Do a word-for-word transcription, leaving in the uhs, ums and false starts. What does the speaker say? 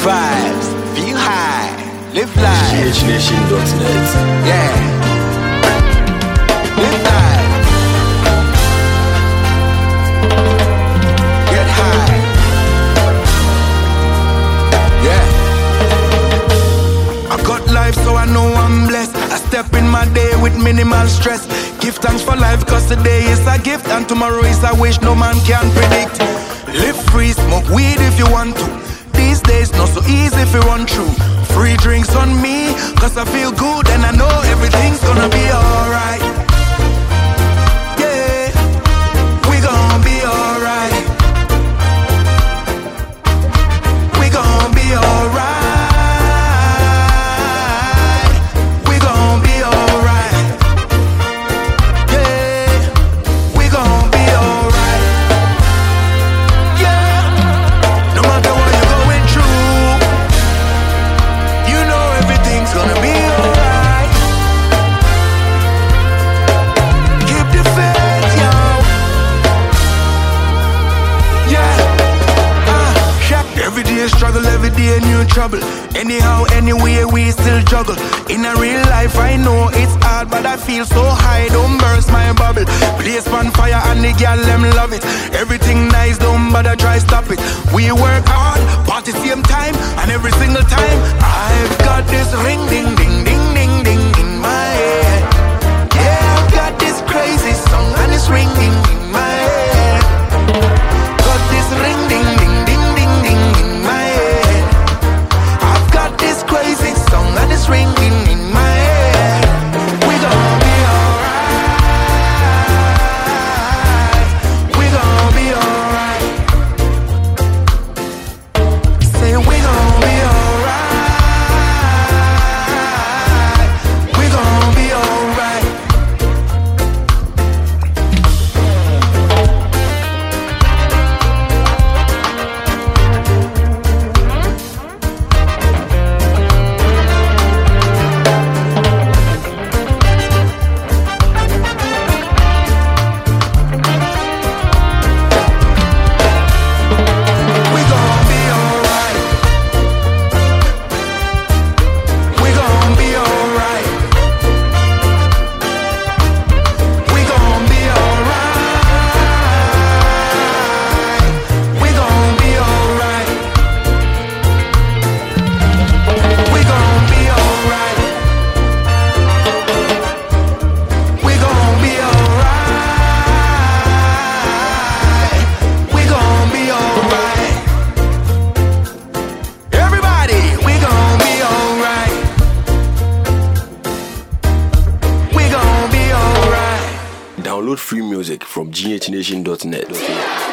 vibes, feel high, live life. G H Nation dot net. Yeah. Live life. Get high. Yeah. I got life, so I know I'm blessed. I step in my day with minimal stress. Give thanks for life, cause today is a gift and tomorrow is a wish no man can predict. Live free, smoke weed if you want to. These days not so easy if you run through. Free drinks on me, cause I feel good and I know everything's gonna be alright. Yeah, we gon' be alright. We gon' be alright. We gon' be alright. Yeah, we gon' be alright. Yeah, no matter what you're going through, you know everything's gonna be alright. Keep the faith, yo. Yeah, uh, yeah. Every day struggle, every day new trouble. Anyhow, anyway, we still juggle. In a real life, I know it's hard, but I feel so high, don't burst my bubble. Place on fire and the girl, them love it. Everything nice, don't bother try stop it. We work hard, party same time, and every single time I've got this ring, ding, ding, ding, ding, ding in my head. Yeah, I've got this crazy song and it's ringing in my head. Got this ring, ding, ding, ding, ding, ding in my head. I've got this crazy song and it's ringing in my head. We gon' be alright. We gon' be alright. Say we gon' be alright. We gon' be alright. We gon' be alright. We gon' be alright. We gon' be alright. We gon' be alright. We gon' be alright. We gon' be alright. We gon' be alright. Everybody, we gon' be alright. We gon' be alright. Download free music from G H Nation dot net.